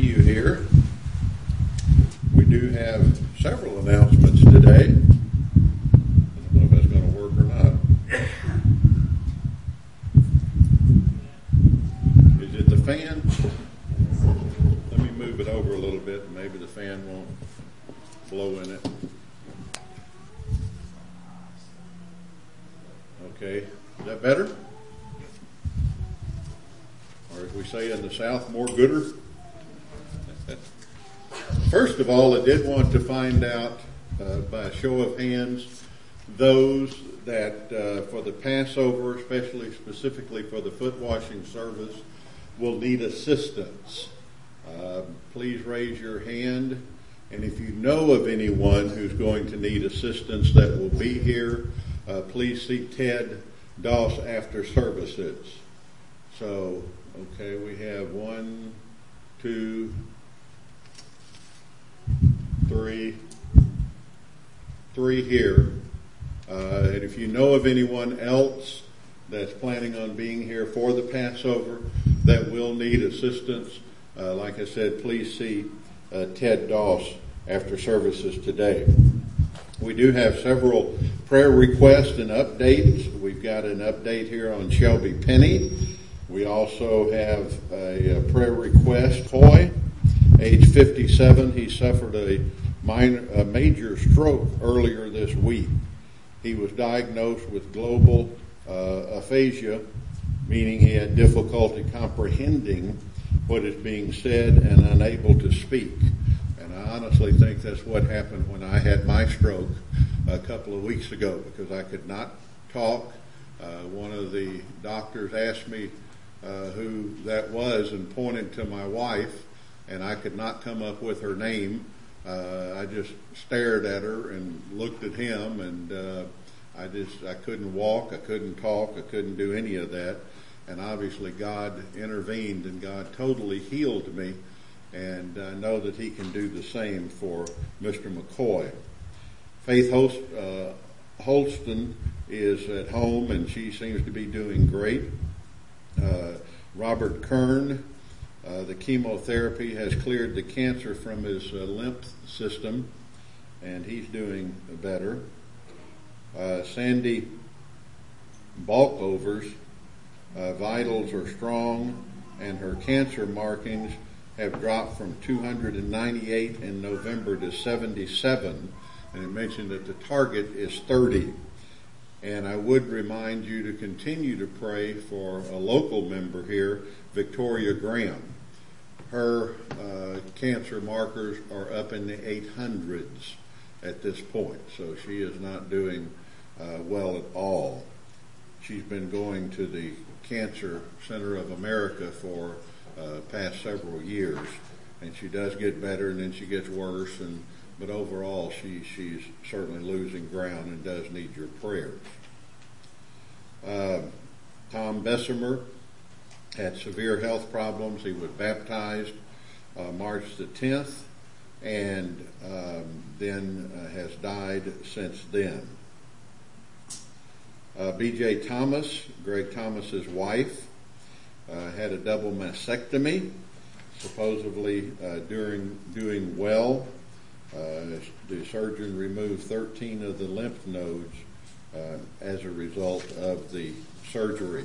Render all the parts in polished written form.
continue here. We do have several announcements today. I don't know if that's going to work or not. Is it the fan? Let me move it over a little bit and maybe the fan won't blow in it. Okay, is that better? Or as we say in the South, more gooder? First of all, I did want to find out by a show of hands those that for the Passover, specifically for the foot washing service, will need assistance. Please raise your hand, and if you know of anyone who's going to need assistance that will be here, please see Ted Doss after services. So, okay, we have 1, 2, 3 here. And if you know of anyone else that's planning on being here for the Passover that will need assistance, like I said, please see Ted Doss after services today. We do have several prayer requests and updates. We've got an update here on Shelby Penny. We also have a prayer request. Hoy, age 57, he suffered a major stroke earlier this week. He was diagnosed with global aphasia, meaning he had difficulty comprehending what is being said and unable to speak. And I honestly think that's what happened when I had my stroke a couple of weeks ago, because I could not talk. One of the doctors asked me who that was and pointed to my wife, and I could not come up with her name. I just stared at her and looked at him, and I couldn't walk, I couldn't talk, I couldn't do any of that. And obviously God intervened and God totally healed me, and I know that he can do the same for Mr. McCoy. Faith Holston is at home and she seems to be doing great. Robert Kern, the chemotherapy has cleared the cancer from his lymph system, and he's doing better. Sandy Balkovers, vitals are strong, and her cancer markings have dropped from 298 in November to 77, and it mentioned that the target is 30. And I would remind you to continue to pray for a local member here, Victoria Graham. Her cancer markers are up in the 800s at this point, so she is not doing well at all. She's been going to the Cancer Center of America for past several years, and she does get better and then she gets worse, but overall she's certainly losing ground and does need your prayers. Tom Bessemer had severe health problems. He was baptized March the 10th, and then has died since then. B.J. Thomas, Greg Thomas's wife, had a double mastectomy, supposedly doing well. The surgeon removed 13 of the lymph nodes as a result of the surgery.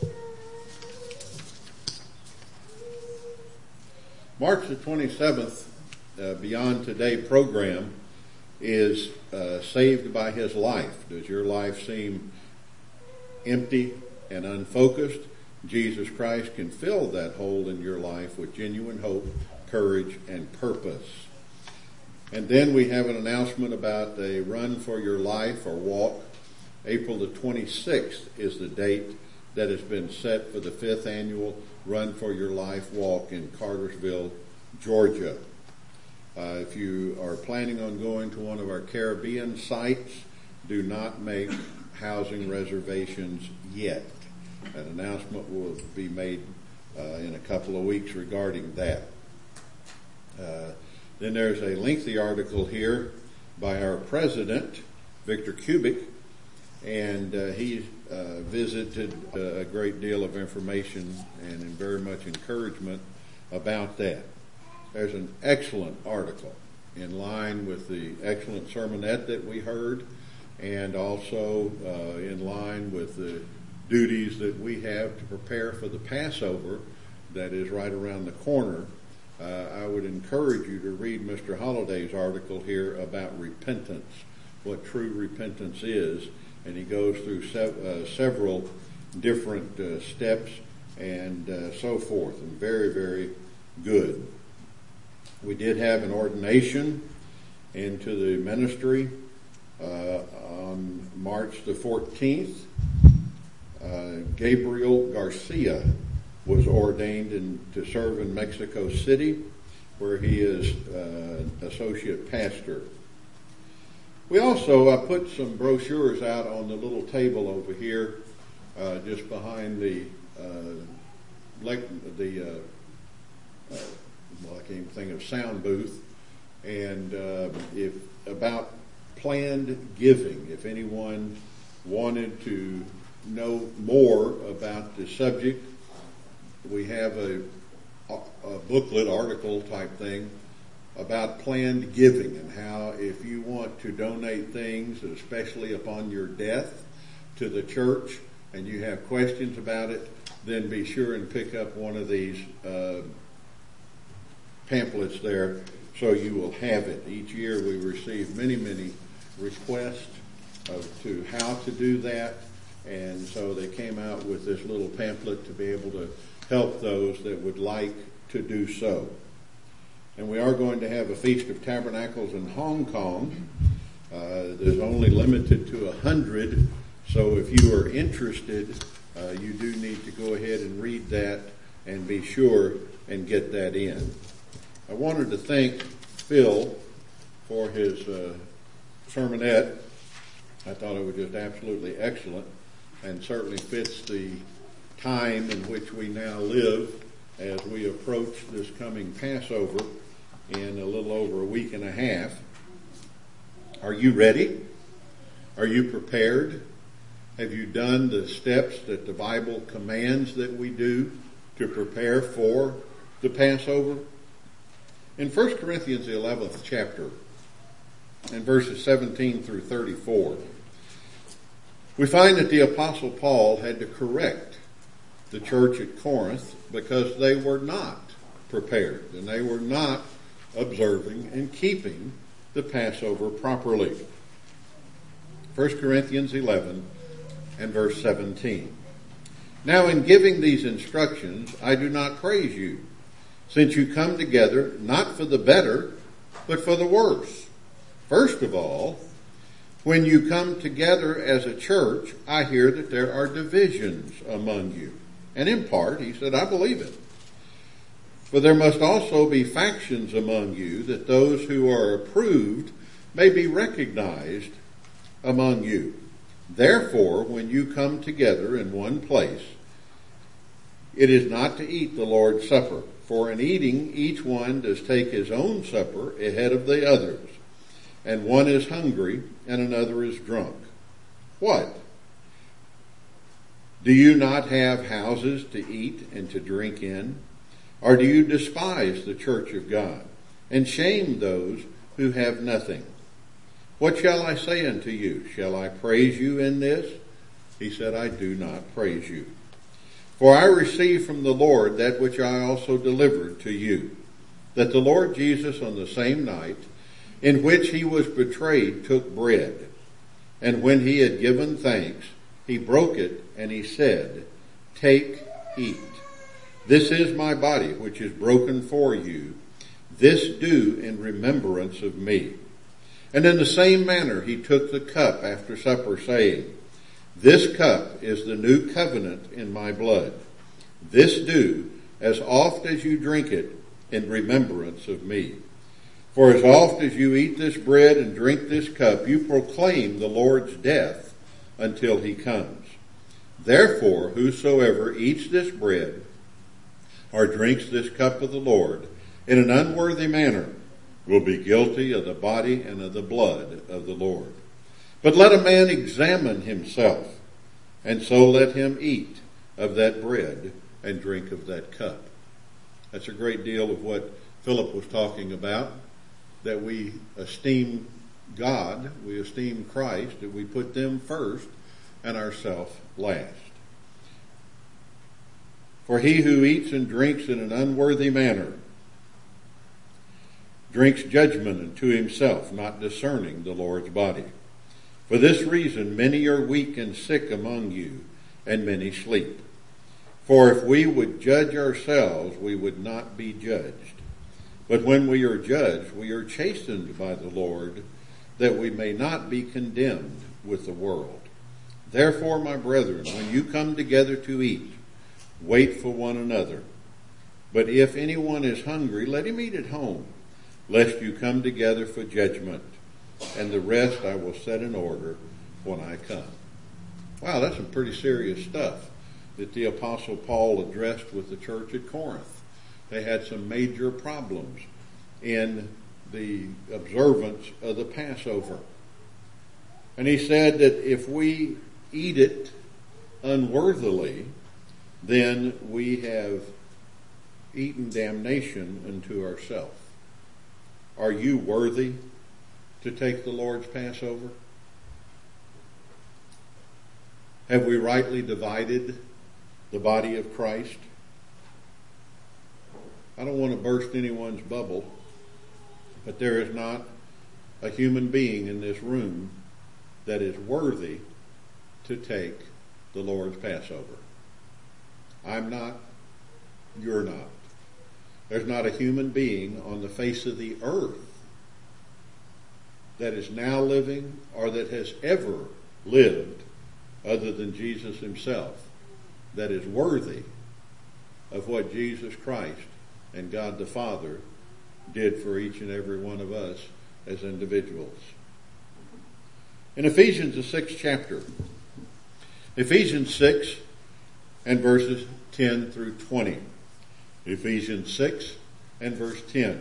March the 27th, Beyond Today program is Saved by His Life. Does your life seem empty and unfocused? Jesus Christ can fill that hole in your life with genuine hope, courage, and purpose. And then we have an announcement about a Run for Your Life or walk. April the 26th is the date that has been set for the 5th annual Run for Your Life walk in Cartersville, Georgia. If you are planning on going to one of our Caribbean sites, do not make housing reservations yet. An announcement will be made in a couple of weeks regarding that. Then there's a lengthy article here by our president, Victor Kubik, and he visited a great deal of information and very much encouragement about that. There's an excellent article in line with the excellent sermonette that we heard, and also in line with the duties that we have to prepare for the Passover that is right around the corner. I would encourage you to read Mr. Holliday's article here about repentance, what true repentance is, and he goes through several different steps and so forth, and very, very good. We did have an ordination into the ministry on March the 14th. Gabriel Garcia was ordained to serve in Mexico City, where he is associate pastor. We also put some brochures out on the little table over here, just behind the I can't even think of sound booth, and if about planned giving. If anyone wanted to know more about the subject, we have a booklet article type thing about planned giving, and how if you want to donate things, especially upon your death, to the church, and you have questions about it, then be sure and pick up one of these pamphlets there, so you will have it. Each year we receive many, many requests to how to do that, and so they came out with this little pamphlet to be able to help those that would like to do so. And we are going to have a Feast of Tabernacles in Hong Kong. There's only limited to 100, so if you are interested, you do need to go ahead and read that and be sure and get that in. I wanted to thank Phil for his sermonette. I thought it was just absolutely excellent, and certainly fits the time in which we now live as we approach this coming Passover in a little over a week and a half. Are you ready? Are you prepared? Have you done the steps that the Bible commands that we do to prepare for the Passover? In 1 Corinthians, the 11th chapter, and verses 17 through 34, we find that the Apostle Paul had to correct the church at Corinth because they were not prepared, and they were not observing and keeping the Passover properly. 1 Corinthians 11 and verse 17. Now in giving these instructions, I do not praise you, since you come together not for the better, but for the worse. First of all, when you come together as a church, I hear that there are divisions among you. And in part, he said, I believe it. For there must also be factions among you, that those who are approved may be recognized among you. Therefore, when you come together in one place, it is not to eat the Lord's Supper. For in eating, each one does take his own supper ahead of the others. And one is hungry, and another is drunk. What? Do you not have houses to eat and to drink in? Or do you despise the church of God, and shame those who have nothing? What shall I say unto you? Shall I praise you in this? He said, I do not praise you. For I received from the Lord that which I also delivered to you, that the Lord Jesus on the same night in which he was betrayed took bread, and when he had given thanks, he broke it, and he said, Take, eat. This is my body, which is broken for you. This do in remembrance of me. And in the same manner he took the cup after supper, saying, This cup is the new covenant in my blood. This do as oft as you drink it in remembrance of me. For as oft as you eat this bread and drink this cup, you proclaim the Lord's death until he comes. Therefore, whosoever eats this bread or drinks this cup of the Lord in an unworthy manner will be guilty of the body and of the blood of the Lord. But let a man examine himself, and so let him eat of that bread and drink of that cup. That's a great deal of what Philip was talking about, that we esteem God, we esteem Christ, that we put them first and ourselves last. For he who eats and drinks in an unworthy manner drinks judgment unto himself, not discerning the Lord's body. For this reason many are weak and sick among you, and many sleep. For if we would judge ourselves, we would not be judged. But when we are judged, we are chastened by the Lord, that we may not be condemned with the world. Therefore, my brethren, when you come together to eat, wait for one another. But if anyone is hungry, let him eat at home, lest you come together for judgment. And the rest I will set in order when I come. Wow, that's some pretty serious stuff that the Apostle Paul addressed with the church at Corinth. They had some major problems in the observance of the Passover. And he said that if we eat it unworthily, then we have eaten damnation unto ourselves. Are you worthy to take the Lord's Passover? Have we rightly divided the body of Christ? I don't want to burst anyone's bubble, but there is not a human being in this room that is worthy to take the Lord's Passover. I'm not, you're not. There's not a human being on the face of the earth that is now living or that has ever lived other than Jesus himself that is worthy of what Jesus Christ and God the Father did for each and every one of us as individuals. In Ephesians, the 6th chapter, Ephesians 6 and verses 10 through 20. Ephesians 6 and verse 10.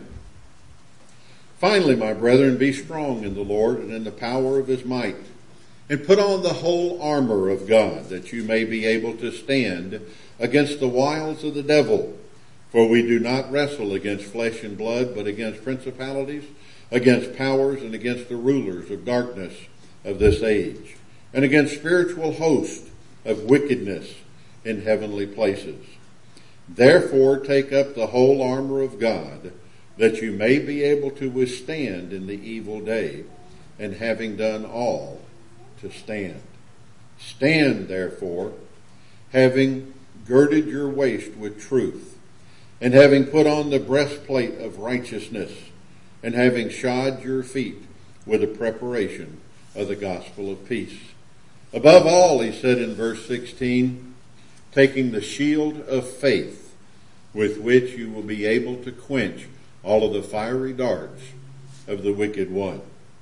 Finally, my brethren, be strong in the Lord and in the power of his might, and put on the whole armor of God, that you may be able to stand against the wiles of the devil. For we do not wrestle against flesh and blood, but against principalities, against powers, and against the rulers of darkness of this age, and against spiritual hosts of wickedness in heavenly places. Therefore take up the whole armor of God, that you may be able to withstand in the evil day, and having done all, to stand. Stand, therefore, having girded your waist with truth, and having put on the breastplate of righteousness, and having shod your feet with the preparation of the gospel of peace. Above all, he said in verse 16, taking the shield of faith, with which you will be able to quench all of the fiery darts of the wicked one.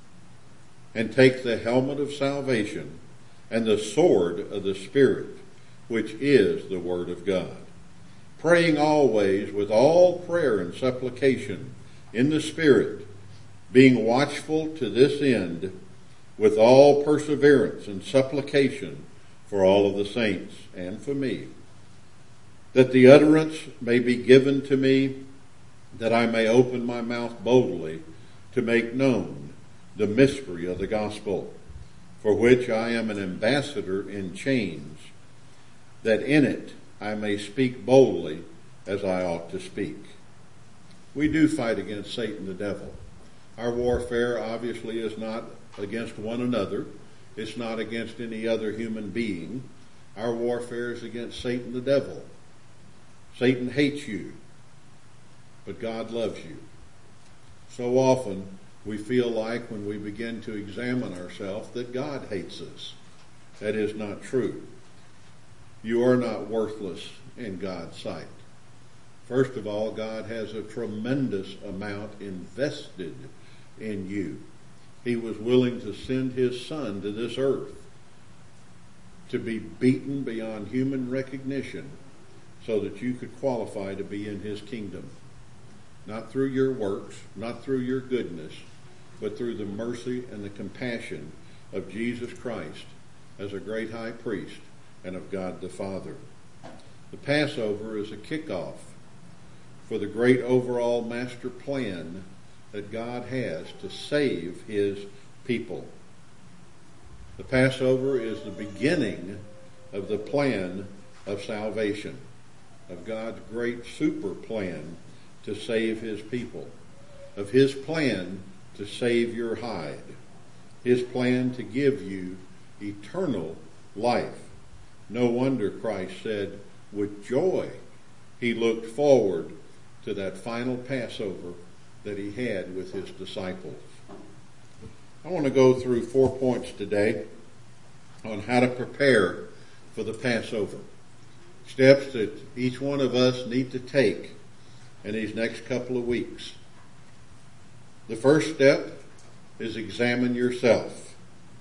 And take the helmet of salvation and the sword of the Spirit, which is the word of God. Praying always with all prayer and supplication in the Spirit, being watchful to this end with all perseverance and supplication for all of the saints and for me, that the utterance may be given to me, that I may open my mouth boldly to make known the mystery of the gospel, for which I am an ambassador in chains, that in it I may speak boldly as I ought to speak. We do fight against Satan the devil. Our warfare obviously is not against one another. It's not against any other human being. Our warfare is against Satan the devil. Satan hates you, but God loves you. So often we feel like when we begin to examine ourselves that God hates us. That is not true. You are not worthless in God's sight. First of all, God has a tremendous amount invested in you. He was willing to send his son to this earth to be beaten beyond human recognition so that you could qualify to be in his kingdom. Not through your works, not through your goodness, but through the mercy and the compassion of Jesus Christ as a great high priest and of God the Father. The Passover is a kickoff for the great overall master plan that God has to save his people. The Passover is the beginning of the plan of salvation, of God's great super plan to save his people, of his plan to save your hide, his plan to give you eternal life. No wonder Christ said, with joy, he looked forward to that final Passover that he had with his disciples. I want to go through 4 points today on how to prepare for the Passover. Steps that each one of us need to take in these next couple of weeks. The first step is examine yourself.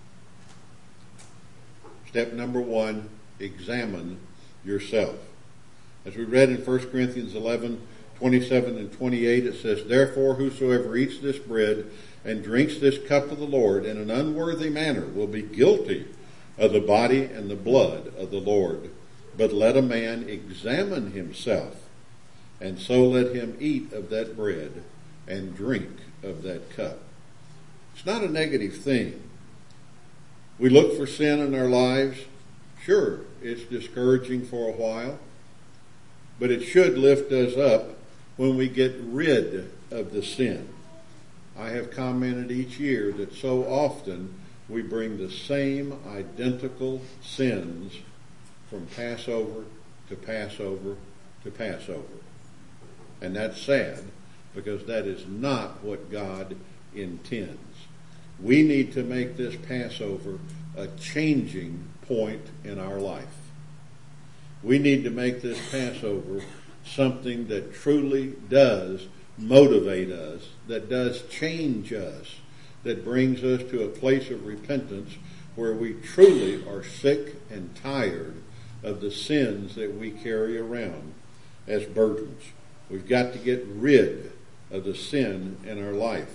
Step number 1, examine yourself. As we read in 1 Corinthians 11:27 and 28, it says, "Therefore whosoever eats this bread and drinks this cup of the Lord in an unworthy manner will be guilty of the body and the blood of the Lord. But let a man examine himself, and so let him eat of that bread and drink of that cup." It's not a negative thing. We look for sin in our lives. Sure, it's discouraging for a while, but it should lift us up when we get rid of the sin. I have commented each year that so often we bring the same identical sins from Passover to Passover to Passover. And that's sad, because that is not what God intends. We need to make this Passover a changing point in our life. We need to make this Passover something that truly does motivate us, that does change us, that brings us to a place of repentance where we truly are sick and tired of the sins that we carry around as burdens. We've got to get rid of the sin in our life.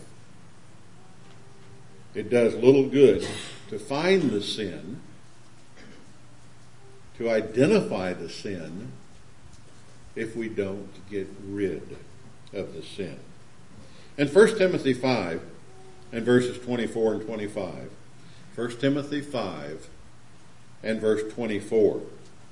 It does little good to find the sin, to identify the sin, if we don't get rid of the sin. In 1 Timothy 5 and verses 24 and 25, 1 Timothy 5 and verse 24,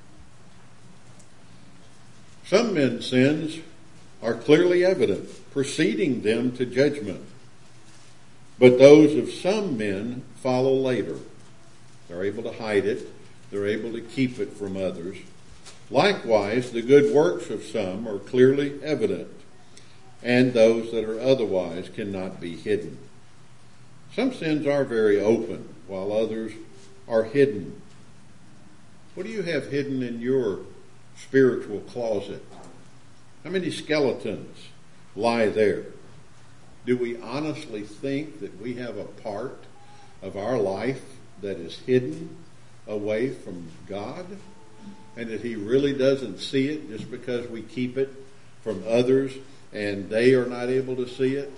"Some men's sins are clearly evident, preceding them to judgment. But those of some men follow later." They're able to hide it. They're able to keep it from others. "Likewise, the good works of some are clearly evident, and those that are otherwise cannot be hidden." Some sins are very open, while others are hidden. What do you have hidden in your spiritual closet? How many skeletons lie there? Do we honestly think that we have a part of our life that is hidden away from God, and that he really doesn't see it just because we keep it from others and they are not able to see it?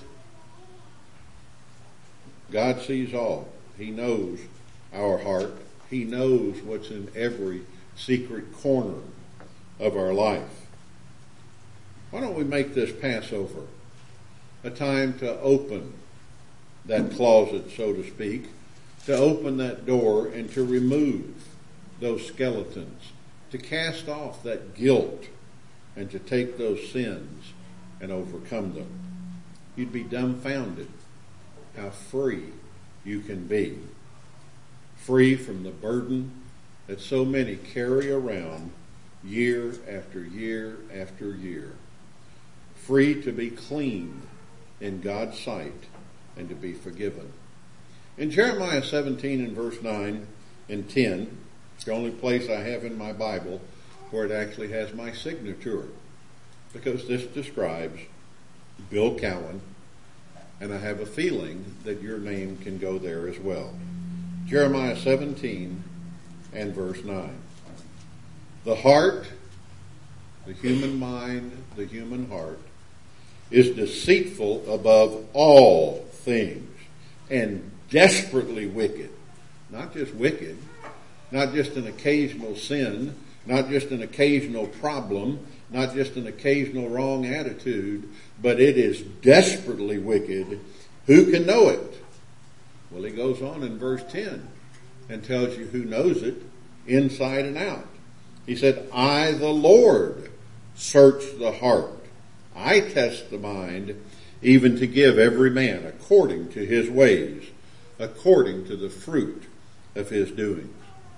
God sees all. He knows our heart. He knows what's in every secret corner of our life. Why don't we make this Passover a time to open that closet, so to speak, to open that door and to remove those skeletons, to cast off that guilt, and to take those sins and overcome them. You'd be dumbfounded how free you can be. Free from the burden that so many carry around year after year after year. Free to be clean in God's sight and to be forgiven. In Jeremiah 17 and verse 9 and 10, it's the only place I have in my Bible where it actually has my signature, because this describes Bill Cowan, and I have a feeling that your name can go there as well. Jeremiah 17 and verse 9. "The heart," the human mind, the human heart, "is deceitful above all things and desperately wicked." Not just wicked, not just an occasional sin, not just an occasional problem, not just an occasional wrong attitude, but it is desperately wicked. Who can know it? Well, he goes on in verse 10 and tells you who knows it inside and out. He said, I, the Lord, search the heart. I test the mind, even to give every man according to his ways, according to the fruit of his doings.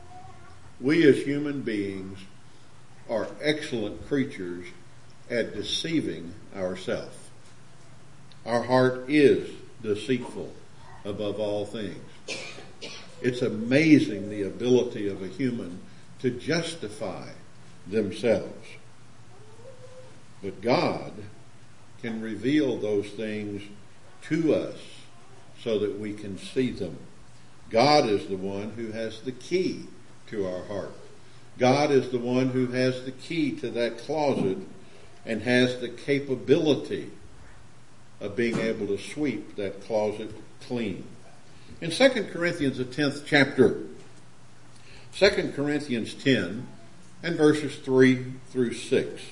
We as human beings are excellent creatures at deceiving ourselves. Our heart is deceitful above all things. It's amazing the ability of a human to justify themselves. But God can reveal those things to us so that we can see them. God is the one who has the key to our heart. God is the one who has the key to that closet and has the capability of being able to sweep that closet clean. In 2 Corinthians, the 10th chapter, 2 Corinthians 10 and verses 3 through 6.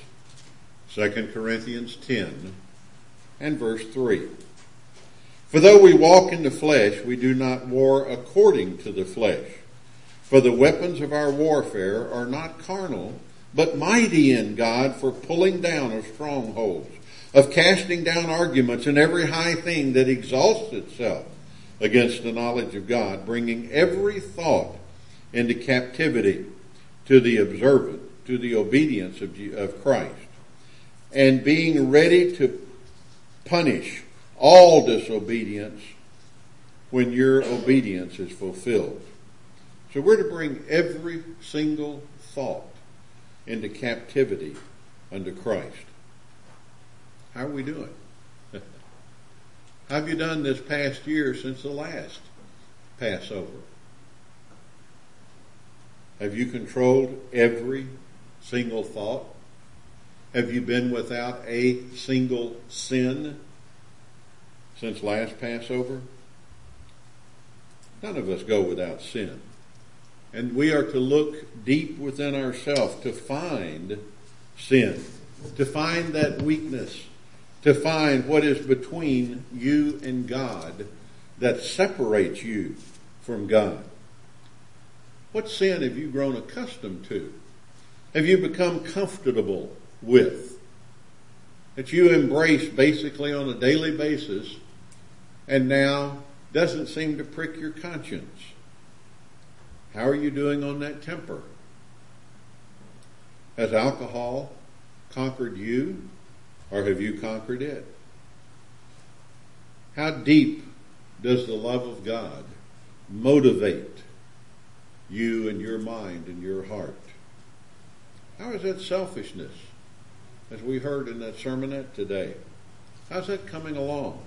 2 Corinthians 10 and verse 3. For though we walk in the flesh, we do not war according to the flesh. For the weapons of our warfare are not carnal, but mighty in God for pulling down of strongholds, of casting down arguments and every high thing that exalts itself against the knowledge of God, bringing every thought into captivity to the obedience of Christ, and being ready to punish all disobedience when your obedience is fulfilled. So we're to bring every single thought into captivity unto Christ. How are we doing? How have you done this past year since the last Passover? Have you controlled every single thought? Have you been without a single sin since last Passover? None of us go without sin. And we are to look deep within ourselves to find sin, to find that weakness, to find what is between you and God that separates you from God. What sin have you grown accustomed to? Have you become comfortable with? That you embrace basically on a daily basis and now doesn't seem to prick your conscience? How are you doing on that temper? Has alcohol conquered you, or have you conquered it? How deep does the love of God motivate you and your mind and your heart? How is that selfishness, as we heard in that sermonette today? How's that coming along?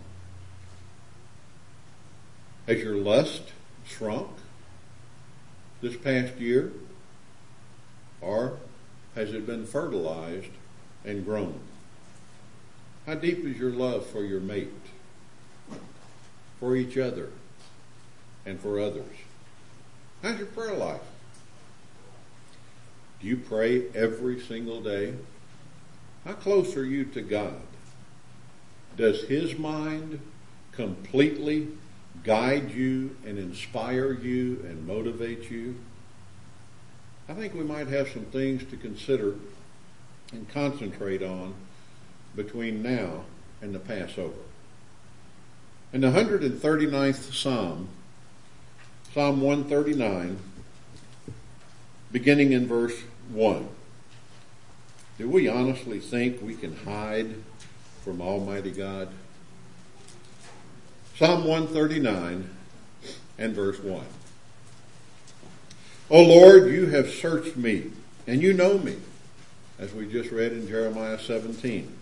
Has your lust shrunk this past year? Or has it been fertilized and grown? How deep is your love for your mate, for each other, and for others? How's your prayer life? Do you pray every single day? How close are you to God? Does His mind completely guide you and inspire you and motivate you? I think we might have some things to consider and concentrate on between now and the Passover. In the 139th Psalm, Psalm 139, beginning in verse 1, do we honestly think we can hide from Almighty God? Psalm 139 and verse 1. O Lord, you have searched me, and you know me, as we just read in Jeremiah 17.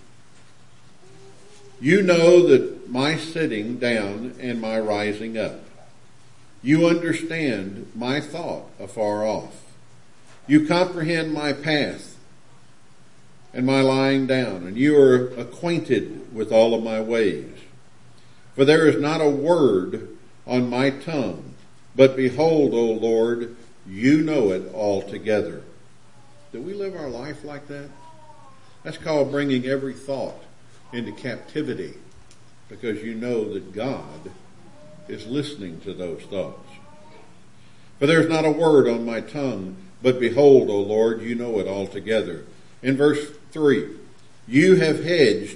You know that my sitting down and my rising up. You understand my thought afar off. You comprehend my path and my lying down, and you are acquainted with all of my ways. For there is not a word on my tongue, but behold, O Lord, you know it altogether. Do we live our life like that? That's called bringing every thought into captivity, because you know that God is listening to those thoughts. For there's not a word on my tongue, but behold, O Lord, you know it altogether. In verse 3, you have hedged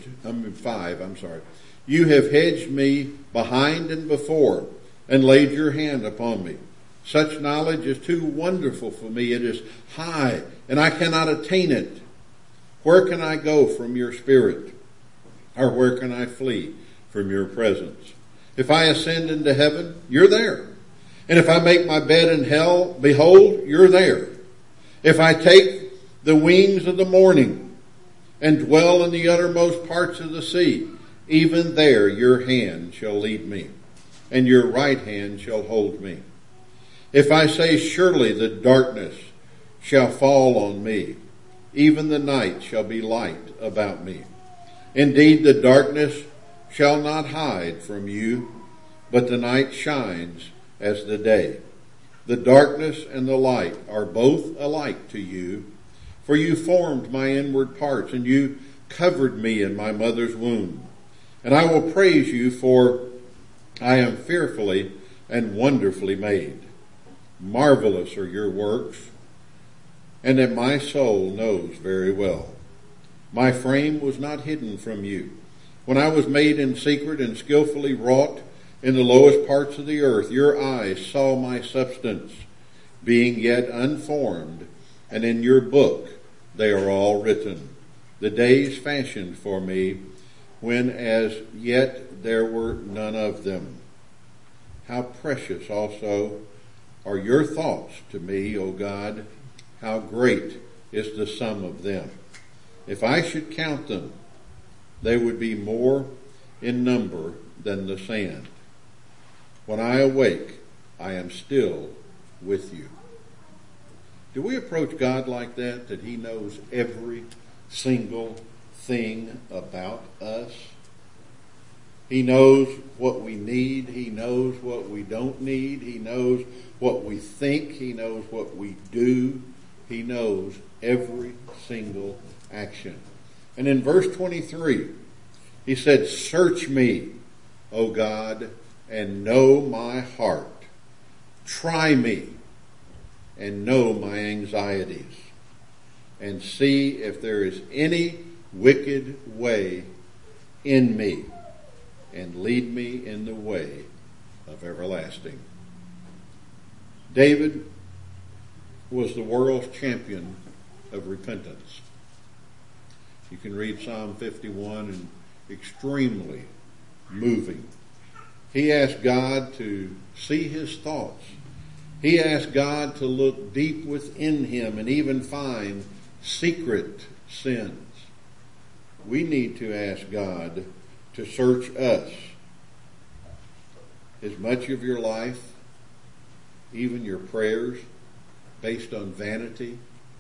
me behind and before, and laid your hand upon me. Such knowledge is too wonderful for me. It is high, and I cannot attain it. Where can I go from your spirit? Or where can I flee from your presence? If I ascend into heaven, you're there. And if I make my bed in hell, behold, you're there. If I take the wings of the morning and dwell in the uttermost parts of the sea, even there your hand shall lead me, and your right hand shall hold me. If I say, surely the darkness shall fall on me, even the night shall be light about me. Indeed, the darkness shall not hide from you, but the night shines as the day. The darkness and the light are both alike to you, for you formed my inward parts, and you covered me in my mother's womb. And I will praise you, for I am fearfully and wonderfully made. Marvelous are your works, and that my soul knows very well. My frame was not hidden from you, when I was made in secret and skillfully wrought in the lowest parts of the earth. Your eyes saw my substance, being yet unformed, and in your book they are all written, the days fashioned for me, when as yet there were none of them. How precious also are your thoughts to me, O God! How great is the sum of them! If I should count them, they would be more in number than the sand. When I awake, I am still with you. Do we approach God like that he knows every single thing about us? He knows what we need. He knows what we don't need. He knows what we think. He knows what we do. He knows every single action. And in verse 23, he said, search me, O God, and know my heart. Try me and know my anxieties, and see if there is any wicked way in me, and lead me in the way of everlasting. David was the world's champion of repentance. You can read Psalm 51, and extremely moving. He asked God to see his thoughts. He asked God to look deep within him and even find secret sins. We need to ask God to search us. Is much of your life, even your prayers, based on vanity?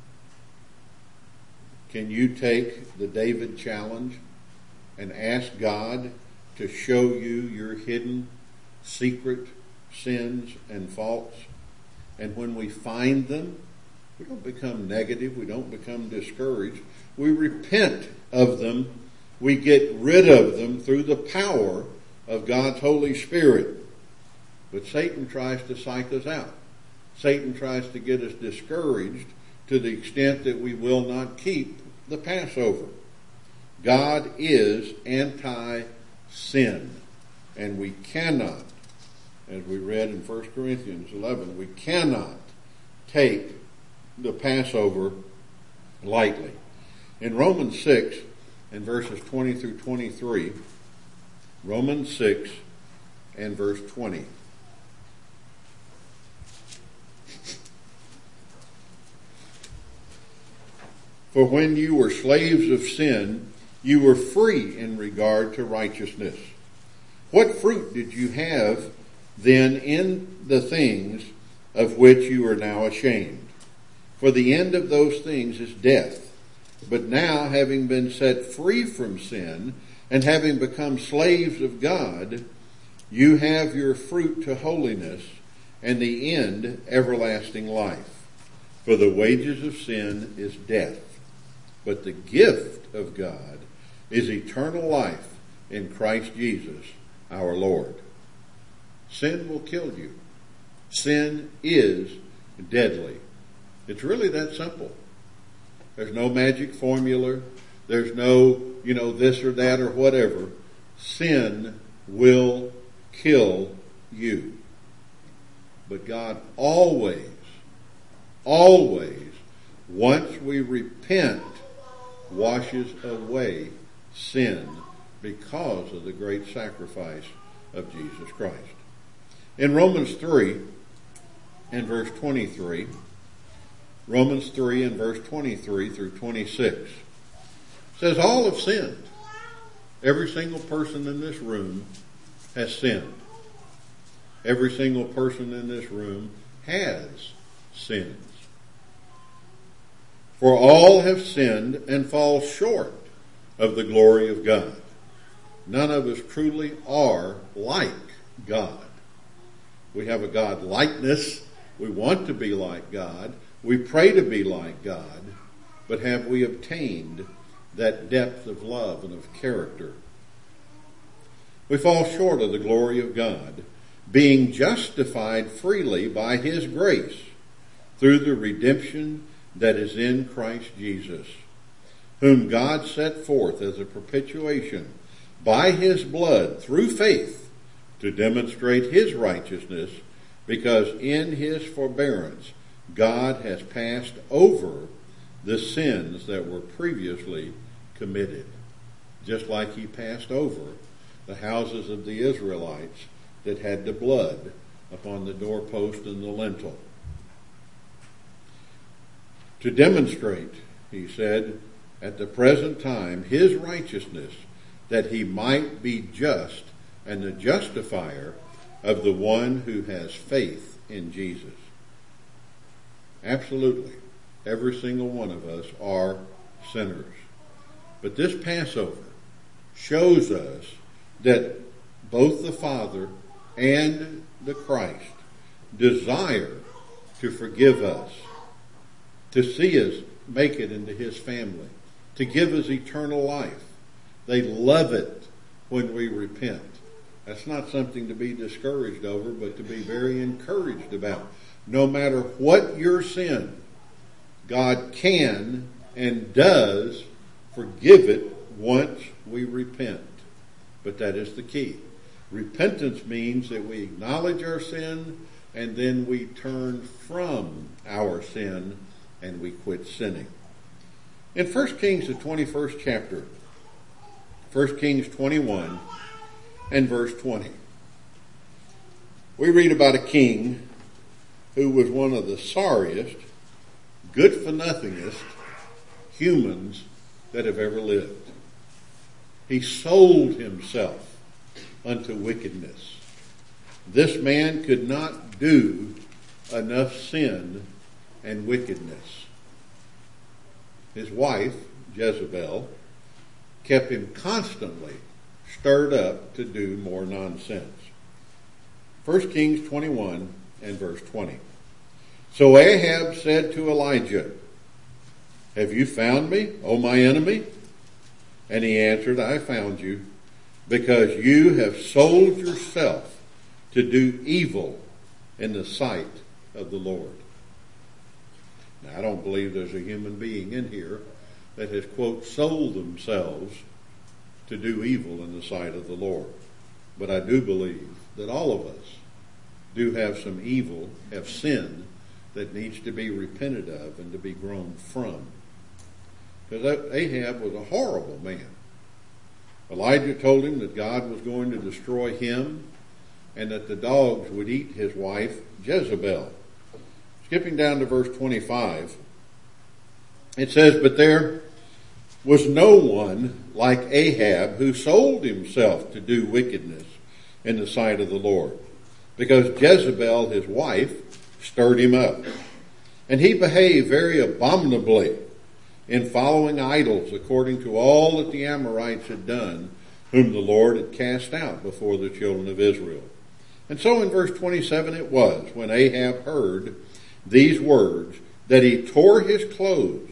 Can you take the David challenge and ask God to show you your hidden, secret sins and faults? And when we find them, we don't become negative. We don't become discouraged. We repent of them. We get rid of them through the power of God's Holy Spirit. But Satan tries to psych us out. Satan tries to get us discouraged to the extent that we will not keep the Passover. God is anti-sin, and we cannot, as we read in 1 Corinthians 11, we cannot take the Passover lightly. In Romans 6, in verses 20 through 23, Romans 6 and verse 20. For when you were slaves of sin, you were free in regard to righteousness. What fruit did you have then in the things of which you are now ashamed? For the end of those things is death. But now, having been set free from sin and having become slaves of God, you have your fruit to holiness, and the end everlasting life. For the wages of sin is death, but the gift of God is eternal life in Christ Jesus our Lord. Sin will kill you. Sin is deadly. It's really that simple. There's no magic formula. There's no, this or that or whatever. Sin will kill you. But God always, once we repent, washes away sin because of the great sacrifice of Jesus Christ. In Romans 3 and verse 23, Romans 3 and verse 23 through 26 says all have sinned. Every single person in this room has sinned. Every single person in this room has sins. For all have sinned and fall short of the glory of God. None of us truly are like God. We have a God likeness. We want to be like God. We pray to be like God. But have we obtained that depth of love and of character? We fall short of the glory of God, being justified freely by His grace through the redemption that is in Christ Jesus, whom God set forth as a propitiation by His blood through faith to demonstrate His righteousness, because in His forbearance God has passed over the sins that were previously committed, just like He passed over the houses of the Israelites that had the blood upon the doorpost and the lintel. To demonstrate, He said, at the present time, His righteousness, that He might be just and the justifier of the one who has faith in Jesus. Absolutely. Every single one of us are sinners. But this Passover shows us that both the Father and the Christ desire to forgive us, to see us make it into His family, to give us eternal life. They love it when we repent. That's not something to be discouraged over, but to be very encouraged about. No matter what your sin, God can and does forgive it once we repent. But that is the key. Repentance means that we acknowledge our sin and then we turn from our sin and we quit sinning. In 1 Kings, the 21st chapter, 1 Kings 21 and verse 20, we read about a king who was one of the sorriest, good-for-nothingest humans that have ever lived. He sold himself unto wickedness. This man could not do enough sin and wickedness. His wife, Jezebel, kept him constantly stirred up to do more nonsense. 1 Kings 21 and verse 20. So Ahab said to Elijah, "Have you found me, O my enemy?" And he answered, "I found you, because you have sold yourself to do evil in the sight of the Lord." Now, I don't believe there's a human being in here that has, quote, sold themselves to do evil in the sight of the Lord. But I do believe that all of us do have some evil, have sin that needs to be repented of and to be grown from. Because Ahab was a horrible man. Elijah told him that God was going to destroy him and that the dogs would eat his wife, Jezebel. Skipping down to verse 25, it says, "But there was no one like Ahab who sold himself to do wickedness in the sight of the Lord, because Jezebel, his wife, stirred him up. And he behaved very abominably in following idols, according to all that the Amorites had done, whom the Lord had cast out before the children of Israel." And so in verse 27 it was, when Ahab heard these words, that he tore his clothes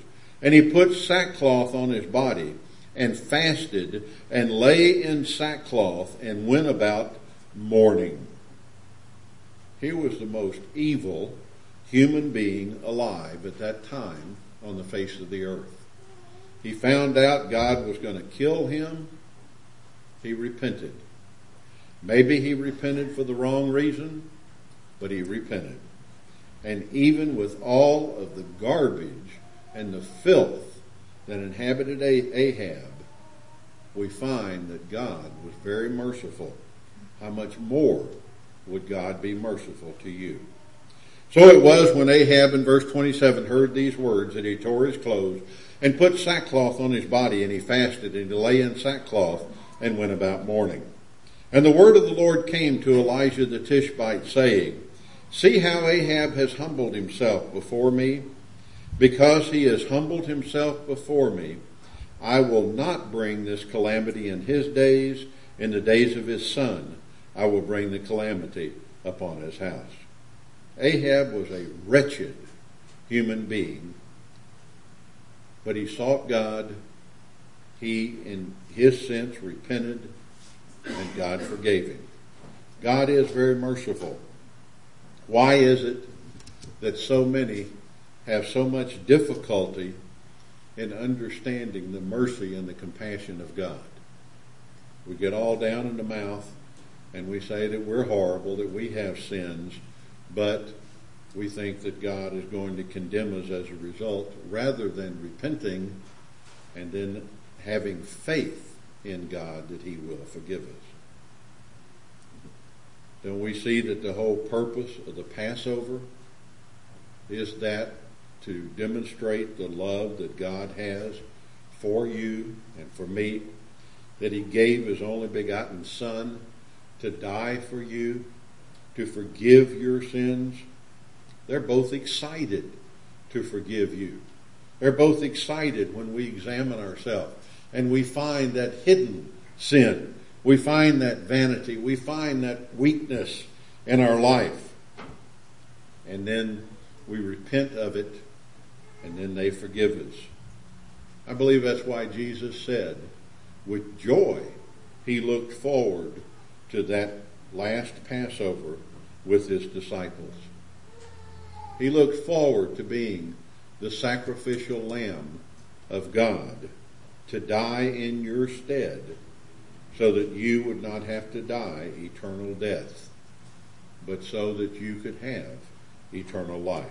And he put sackcloth on his body, and fasted, and lay in sackcloth, and went about mourning. He was the most evil human being alive at that time on the face of the earth. He found out God was going to kill him. He repented. Maybe he repented for the wrong reason, but he repented. And even with all of the garbage and the filth that inhabited Ahab, we find that God was very merciful. How much more would God be merciful to you? So it was when Ahab in verse 27 heard these words that he tore his clothes and put sackcloth on his body, and he fasted, and he lay in sackcloth and went about mourning. And the word of the Lord came to Elijah the Tishbite, saying, See how Ahab has humbled himself before me? Because he has humbled himself before me, I will not bring this calamity in his days. In the days of his son, I will bring the calamity upon his house. Ahab was a wretched human being, but he sought God. He, in his sense, repented, and God forgave him. God is very merciful. Why is it that so many have so much difficulty in understanding the mercy and the compassion of God? We get all down in the mouth and we say that we're horrible, that we have sins, but we think that God is going to condemn us as a result, rather than repenting and then having faith in God that he will forgive us. Don't we see that the whole purpose of the Passover is that to demonstrate the love that God has for you and for me, that he gave his only begotten Son to die for you, to forgive your sins? They're both excited to forgive you. They're both excited when we examine ourselves and we find that hidden sin. We find that vanity. We find that weakness in our life. And then we repent of it, and then they forgive us. I believe that's why Jesus said, with joy, he looked forward to that last Passover with his disciples. He looked forward to being the sacrificial lamb of God to die in your stead, so that you would not have to die eternal death, but so that you could have eternal life.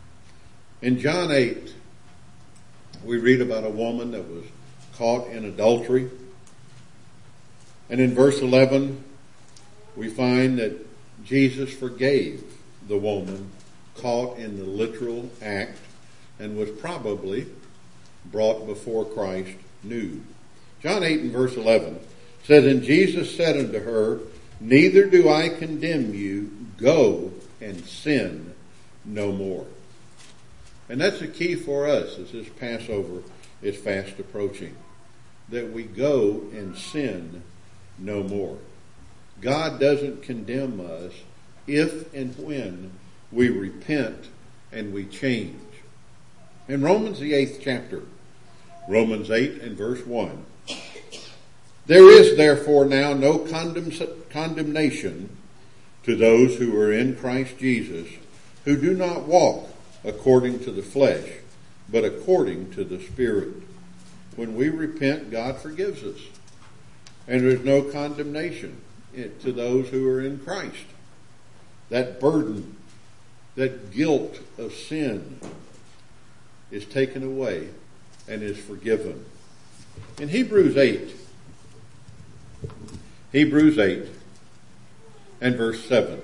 In John 8, we read about a woman that was caught in adultery. And in verse 11, we find that Jesus forgave the woman caught in the literal act and was probably brought before Christ nude. John 8 and verse 11 says, And Jesus said unto her, Neither do I condemn you. Go and sin no more. And that's the key for us as this Passover is fast approaching, that we go and sin no more. God doesn't condemn us if and when we repent and we change. In Romans the 8th chapter, Romans 8 and verse 1, There is therefore now no condemnation to those who are in Christ Jesus, who do not walk according to the flesh, but according to the Spirit. When we repent, God forgives us. And there's no condemnation to those who are in Christ. That burden, that guilt of sin is taken away and is forgiven. In Hebrews 8 and verse 7,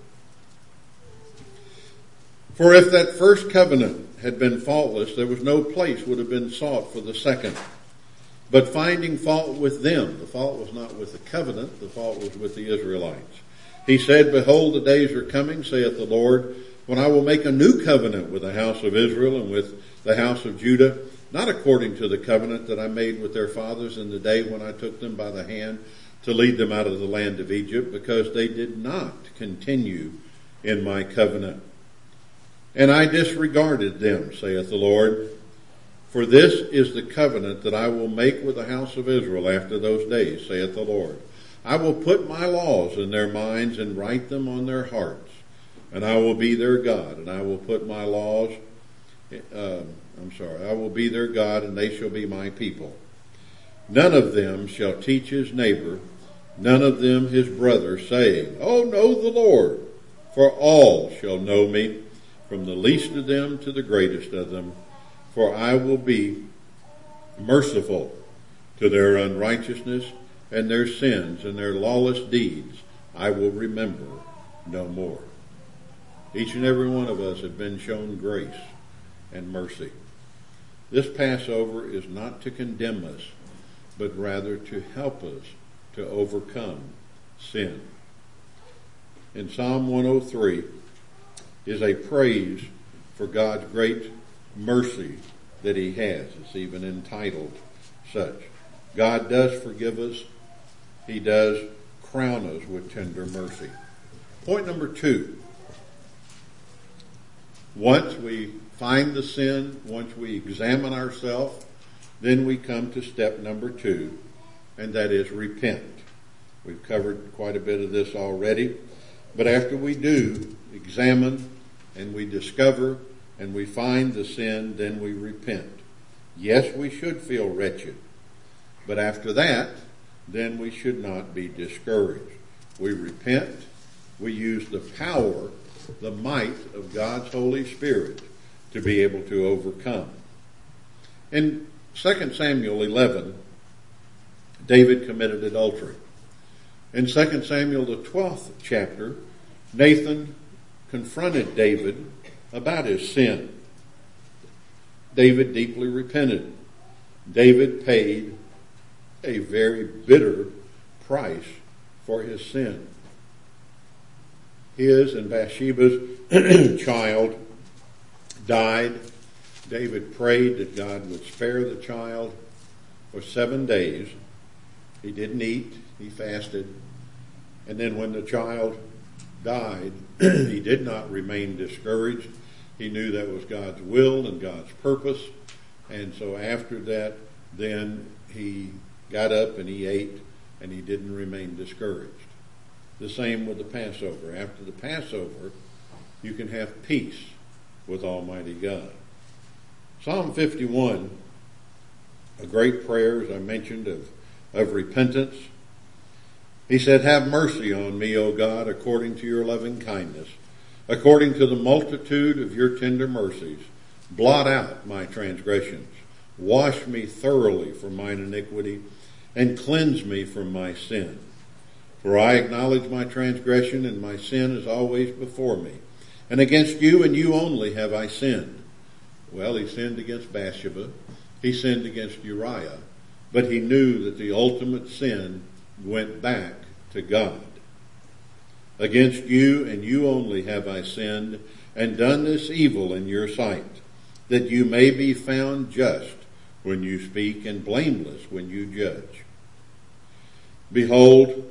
For if that first covenant had been faultless, there was no place would have been sought for the second. But finding fault with them, the fault was not with the covenant, the fault was with the Israelites. He said, Behold, the days are coming, saith the Lord, when I will make a new covenant with the house of Israel and with the house of Judah, not according to the covenant that I made with their fathers in the day when I took them by the hand to lead them out of the land of Egypt, because they did not continue in my covenant. And I disregarded them, saith the Lord. For this is the covenant that I will make with the house of Israel after those days, saith the Lord. I will put my laws in their minds and write them on their hearts. And I will be their God, and I will put my laws, I will be their God, and they shall be my people. None of them shall teach his neighbor, none of them his brother, saying, Oh, know the Lord, for all shall know me, from the least of them to the greatest of them. For I will be merciful to their unrighteousness and their sins and their lawless deeds I will remember no more. Each and every one of us have been shown grace and mercy. This Passover is not to condemn us, but rather to help us to overcome sin. In Psalm 103 is a praise for God's great mercy that he has. It's even entitled such. God does forgive us. He does crown us with tender mercy. Point number 2. Once we find the sin, once we examine ourselves, then we come to step number 2, and that is repent. We've covered quite a bit of this already, but after we do examine and we discover and we find the sin, then we repent. Yes, we should feel wretched, but after that, then we should not be discouraged. We repent. We use the power, the might of God's Holy Spirit to be able to overcome. In 2 Samuel 11, David committed adultery. In 2 Samuel, the 12th chapter, Nathan confronted David about his sin. David deeply repented. David paid a very bitter price for his sin. His and Bathsheba's child died. David prayed that God would spare the child for 7 days. He didn't eat. He fasted. And then when the child died, he did not remain discouraged. He knew that was God's will and God's purpose. And so after that, then he got up and he ate, and he didn't remain discouraged. The same with the Passover. After the Passover, you can have peace with Almighty God. Psalm 51, a great prayer, as I mentioned, of repentance. He said, Have mercy on me, O God, according to your loving kindness, according to the multitude of your tender mercies. Blot out my transgressions. Wash me thoroughly from mine iniquity, and cleanse me from my sin. For I acknowledge my transgression, and my sin is always before me. And against you and you only have I sinned. Well, he sinned against Bathsheba. He sinned against Uriah. But he knew that the ultimate sin went back to God. Against you and you only have I sinned, and done this evil in your sight, that you may be found just when you speak, and blameless when you judge. Behold,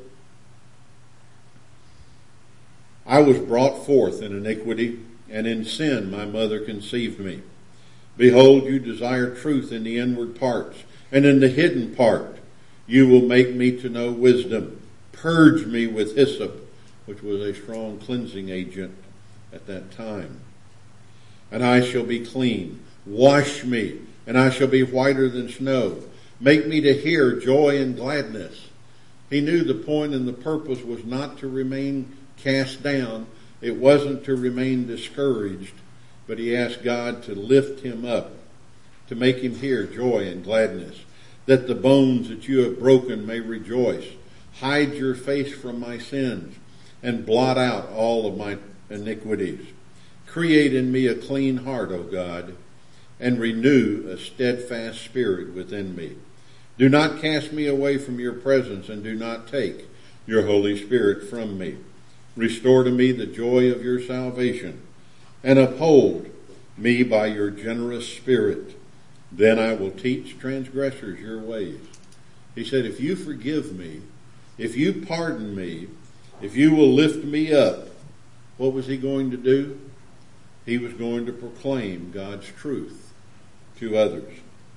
I was brought forth in iniquity, and in sin my mother conceived me. Behold, you desire truth in the inward parts, and in the hidden part you will make me to know wisdom. Purge me with hyssop, which was a strong cleansing agent at that time, and I shall be clean. Wash me, and I shall be whiter than snow. Make me to hear joy and gladness. He knew the point and the purpose was not to remain cast down. It wasn't to remain discouraged, but he asked God to lift him up, to make him hear joy and gladness, that the bones that you have broken may rejoice. Hide your face from my sins, and blot out all of my iniquities. Create in me a clean heart, O God, and renew a steadfast spirit within me. Do not cast me away from your presence, and do not take your Holy Spirit from me. Restore to me the joy of your salvation, and uphold me by your generous spirit. Then I will teach transgressors your ways. He said, if you forgive me, if you pardon me, if you will lift me up, what was he going to do? He was going to proclaim God's truth to others.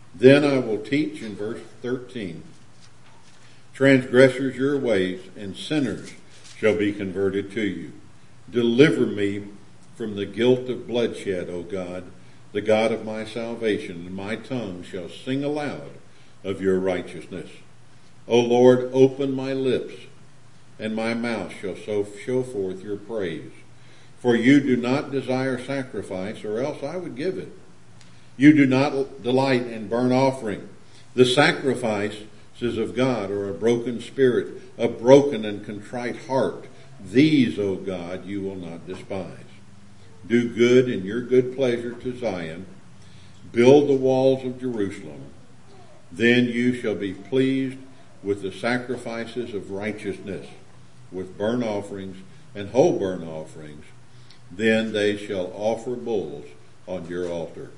Then I will teach, in verse 13, transgressors your ways, and sinners shall be converted to you. Deliver me from the guilt of bloodshed, O God, the God of my salvation, and my tongue shall sing aloud of your righteousness. O Lord, open my lips, and my mouth shall show forth your praise. For you do not desire sacrifice, or else I would give it. You do not delight in burnt offering. The sacrifices of God are a broken spirit, a broken and contrite heart. These, O God, you will not despise. Do good in your good pleasure to Zion. Build the walls of Jerusalem. Then you shall be pleased with the sacrifices of righteousness, with burnt offerings and whole burnt offerings. Then they shall offer bulls on your altar.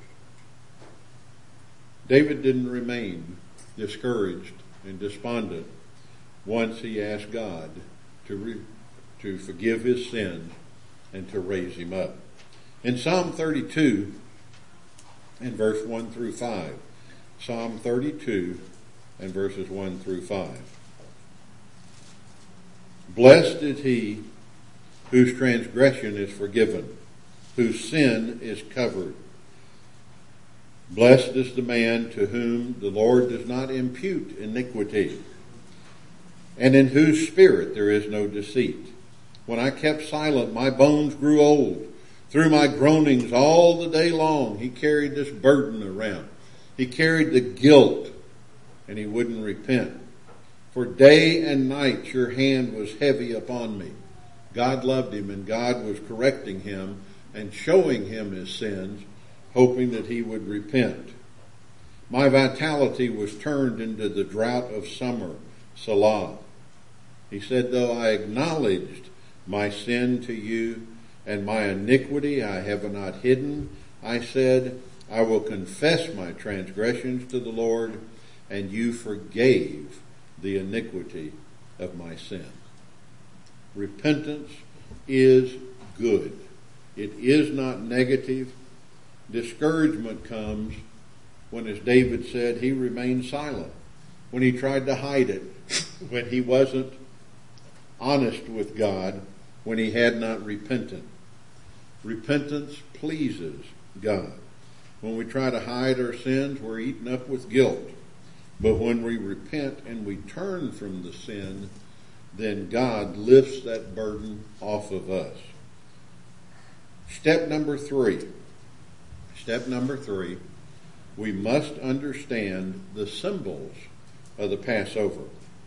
David didn't remain discouraged and despondent once he asked God to forgive his sins and to raise him up. In Psalm 32 and verse 1 through 5, Psalm 32 and verses 1 through 5. Blessed is he whose transgression is forgiven, whose sin is covered. Blessed is the man to whom the Lord does not impute iniquity, and in whose spirit there is no deceit. When I kept silent, my bones grew old. Through my groanings all the day long, he carried this burden around. He carried the guilt, and he wouldn't repent. For day and night your hand was heavy upon me. God loved him, and God was correcting him and showing him his sins, hoping that he would repent. My vitality was turned into the drought of summer, Selah. He said, though I acknowledged my sin to you and my iniquity I have not hidden, I said, I will confess my transgressions to the Lord, and you forgave the iniquity of my sin. Repentance is good. It is not negative. Discouragement comes when, as David said, he remained silent, when he tried to hide it, when he wasn't honest with God, when he had not repented. Repentance pleases God. When we try to hide our sins, we're eaten up with guilt. But when we repent and we turn from the sin, then God lifts that burden off of us. Step number three, we must understand the symbols of the Passover.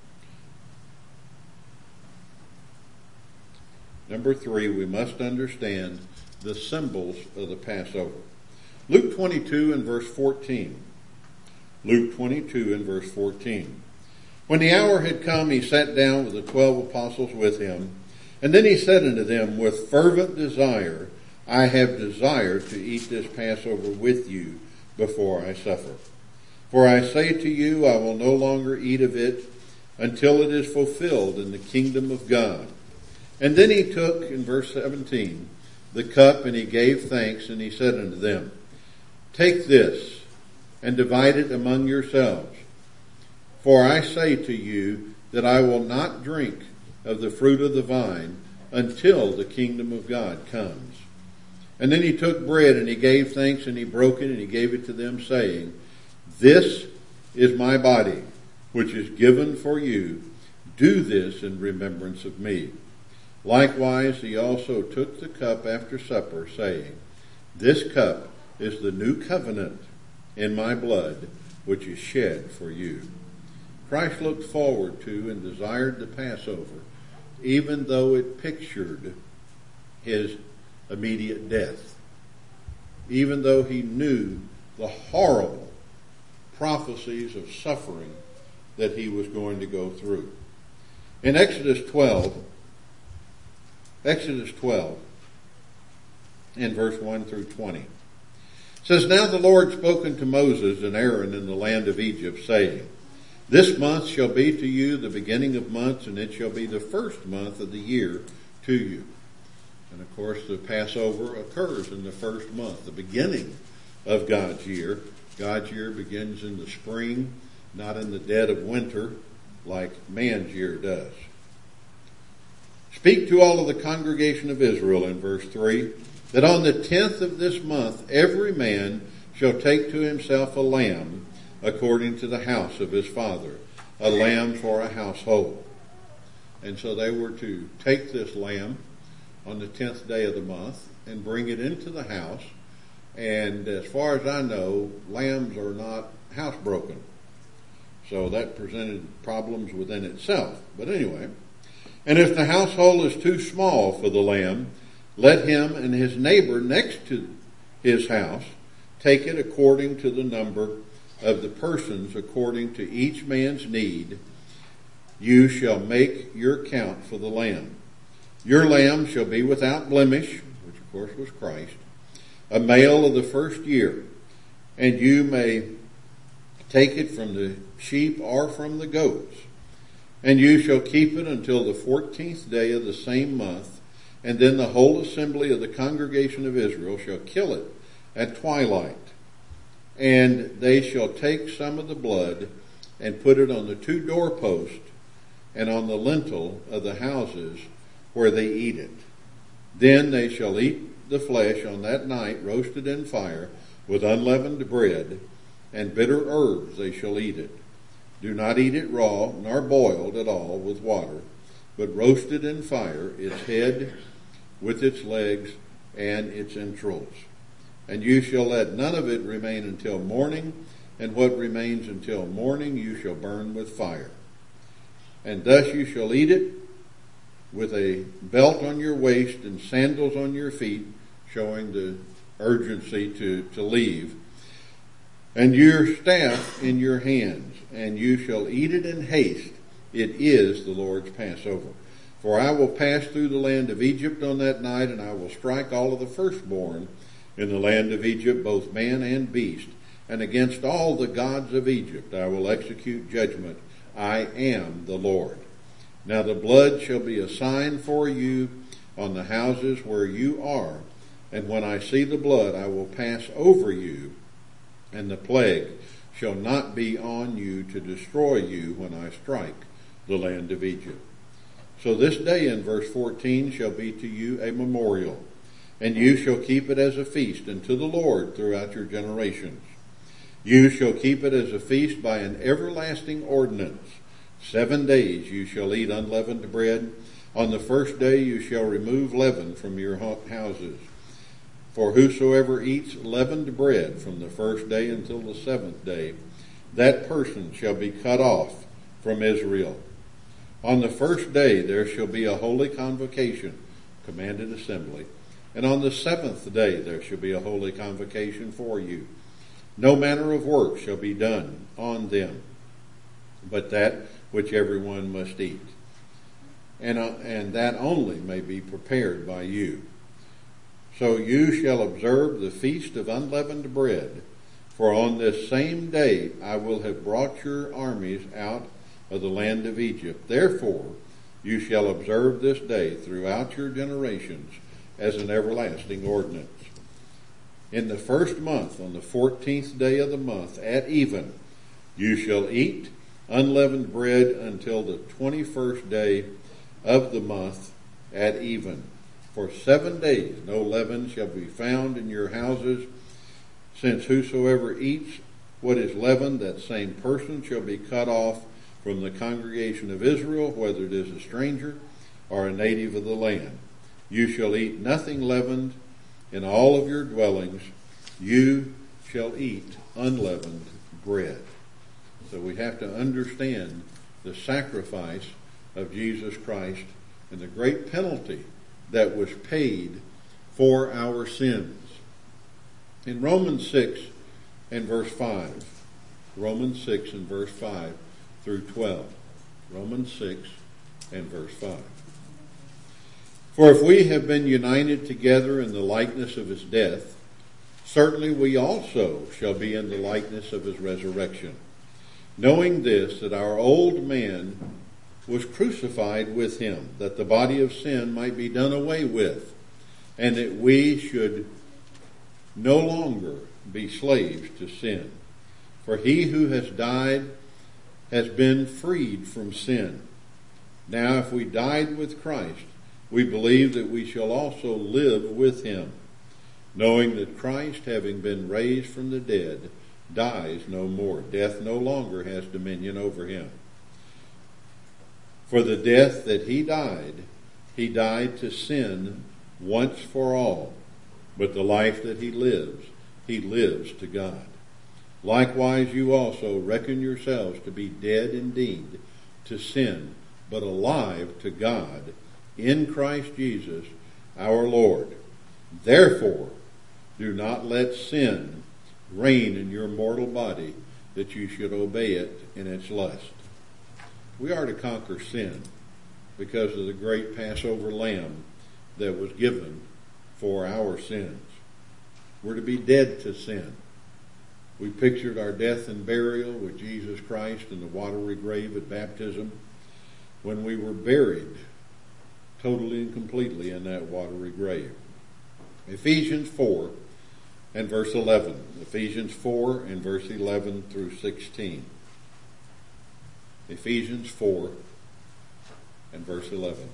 Number three, we must understand the symbols of the Passover. Luke 22 and verse 14. Luke 22 and verse 14. When the hour had come, he sat down with the 12 apostles with him. And then he said unto them, with fervent desire, I have desired to eat this Passover with you before I suffer. For I say to you, I will no longer eat of it until it is fulfilled in the kingdom of God. And then he took, in verse 17, the cup, and he gave thanks, and he said unto them, take this and divide it among yourselves. For I say to you that I will not drink of the fruit of the vine until the kingdom of God comes. And then he took bread, and he gave thanks, and he broke it, and he gave it to them, saying, this is my body, which is given for you. Do this in remembrance of me. Likewise, he also took the cup after supper, saying, this cup is the new covenant in my blood, which is shed for you. Christ looked forward to and desired the Passover, even though it pictured his immediate death. Even though he knew the horrible prophecies of suffering that he was going to go through. In Exodus 12, in verse 1 through 20, it says, now the Lord spoke unto Moses and Aaron in the land of Egypt, saying, this month shall be to you the beginning of months, and it shall be the first month of the year to you. And of course, the Passover occurs in the first month, the beginning of God's year. God's year begins in the spring, not in the dead of winter like man's year does. Speak to all of the congregation of Israel, in verse 3, that on the 10th of this month every man shall take to himself a lamb according to the house of his father, a lamb for a household. And so they were to take this lamb on the 10th day of the month and bring it into the house. And as far as I know, lambs are not housebroken. So that presented problems within itself. But anyway, and if the household is too small for the lamb, let him and his neighbor next to his house take it according to the number of the persons, according to each man's need. You shall make your count for the lamb. Your lamb shall be without blemish, which of course was Christ, a male of the first year, and you may take it from the sheep or from the goats. And you shall keep it until the 14th day of the same month, and then the whole assembly of the congregation of Israel shall kill it at twilight. And they shall take some of the blood and put it on the 2 doorposts and on the lintel of the houses where they eat it. Then they shall eat the flesh on that night, roasted in fire, with unleavened bread, and bitter herbs they shall eat it. Do not eat it raw, nor boiled at all with water, but roasted in fire, its head with its legs and its entrails. And you shall let none of it remain until morning, and what remains until morning you shall burn with fire. And thus you shall eat it, with a belt on your waist and sandals on your feet, showing the urgency to leave, and your staff in your hands, and you shall eat it in haste. It is the Lord's Passover. For I will pass through the land of Egypt on that night, and I will strike all of the firstborn in the land of Egypt, both man and beast, and against all the gods of Egypt I will execute judgment. I am the Lord. Now the blood shall be a sign for you on the houses where you are, and when I see the blood I will pass over you, and the plague shall not be on you to destroy you when I strike the land of Egypt. So this day in verse 14 shall be to you a memorial, and you shall keep it as a feast unto the Lord throughout your generations. You shall keep it as a feast by an everlasting ordinance. 7 days you shall eat unleavened bread. On the first day you shall remove leaven from your houses. For whosoever eats leavened bread from the first day until the 7th day, that person shall be cut off from Israel. On the first day there shall be a holy convocation, commanded assembly, and on the 7th day there shall be a holy convocation for you. No manner of work shall be done on them, but that which everyone must eat, and that only may be prepared by you. So you shall observe the feast of unleavened bread, for on this same day I will have brought your armies out of the land of Egypt. Therefore you shall observe this day throughout your generations as an everlasting ordinance. In the first month, on the 14th day of the month, at even, you shall eat unleavened bread until the 21st day of the month at even. For 7 days no leaven shall be found in your houses, since whosoever eats what is leavened, that same person shall be cut off from the congregation of Israel, whether it is a stranger or a native of the land. You shall eat nothing leavened in all of your dwellings. You shall eat unleavened bread. So we have to understand the sacrifice of Jesus Christ and the great penalty that was paid for our sins. In Romans 6 and verse 5, Romans 6 and verse 5 through 12. Romans 6 and verse 5. For if we have been united together in the likeness of his death, certainly we also shall be in the likeness of his resurrection. Knowing this, that our old man was crucified with him, that the body of sin might be done away with, and that we should no longer be slaves to sin. For he who has died has been freed from sin. Now if we died with Christ, we believe that we shall also live with him, knowing that Christ, having been raised from the dead, dies no more. Death no longer has dominion over him. For the death that he died to sin once for all. But the life that he lives to God. Likewise you also reckon yourselves to be dead indeed to sin, but alive to God in Christ Jesus our Lord. Therefore, do not let sin reign in your mortal body, that you should obey it in its lust. We are to conquer sin because of the great Passover lamb that was given for our sins. We're to be dead to sin. We pictured our death and burial with Jesus Christ in the watery grave at baptism, when we were buried totally and completely in that watery grave. Ephesians 4 and verse 11. Ephesians 4 and verse 11 through 16. Ephesians 4 and verse 11.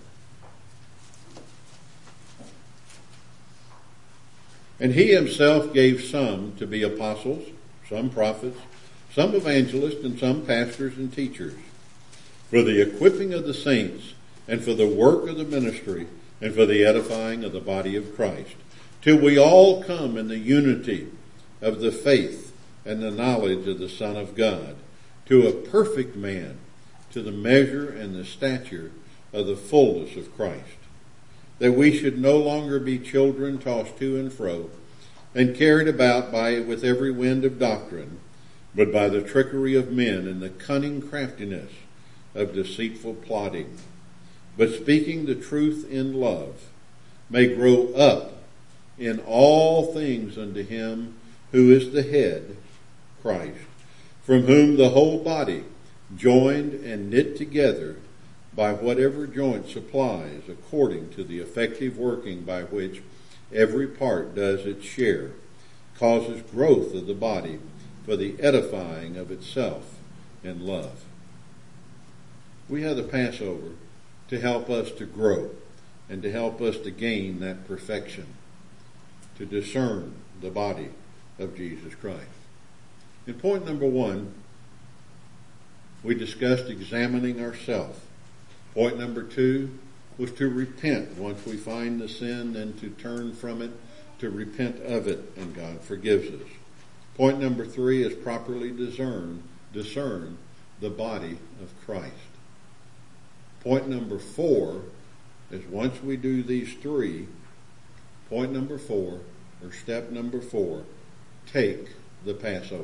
And he himself gave some to be apostles, some prophets, some evangelists, and some pastors and teachers, for the equipping of the saints, and for the work of the ministry, and for the edifying of the body of Christ, till we all come in the unity of the faith and the knowledge of the Son of God, to a perfect man, to the measure and the stature of the fullness of Christ, that we should no longer be children tossed to and fro, and carried about with every wind of doctrine, but by the trickery of men and the cunning craftiness of deceitful plotting, but speaking the truth in love, may grow up in all things unto him who is the head, Christ, from whom the whole body, joined and knit together by whatever joint supplies, according to the effective working by which every part does its share, causes growth of the body for the edifying of itself in love. We have the Passover to help us to grow and to help us to gain that perfection, to discern the body of Jesus Christ. In point number 1, we discussed examining ourselves. Point number 2 was to repent once we find the sin, and to turn from it, to repent of it, and God forgives us. Point number 3 is properly discern the body of Christ. Point number 4 is, once we do these 3, point number 4, or step number 4, take the Passover.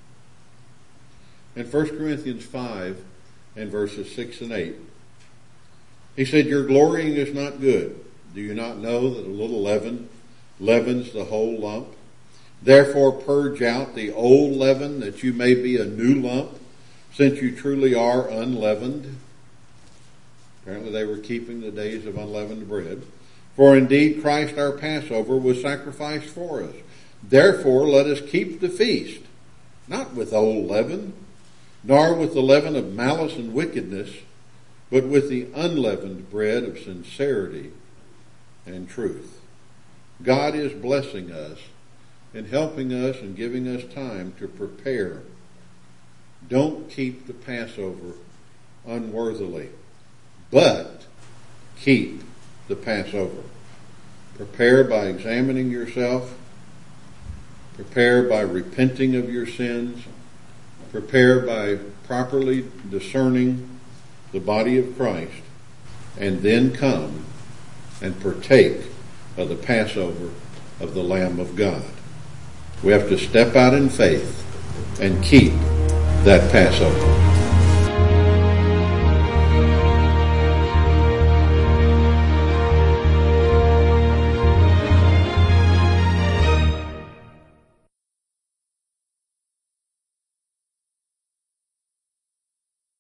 In 1 Corinthians 5 and verses 6 and 8, he said, your glorying is not good. Do you not know that a little leaven leavens the whole lump? Therefore purge out the old leaven, that you may be a new lump, since you truly are unleavened. Apparently they were keeping the days of unleavened bread. For indeed Christ our Passover was sacrificed for us. Therefore let us keep the feast, not with old leaven, nor with the leaven of malice and wickedness, but with the unleavened bread of sincerity and truth. God is blessing us and helping us and giving us time to prepare. Don't keep the Passover unworthily, but keep the Passover. Prepare by examining yourself. Prepare by repenting of your sins. Prepare by properly discerning the body of Christ, and then come and partake of the Passover of the Lamb of God. We have to step out in faith and keep that Passover.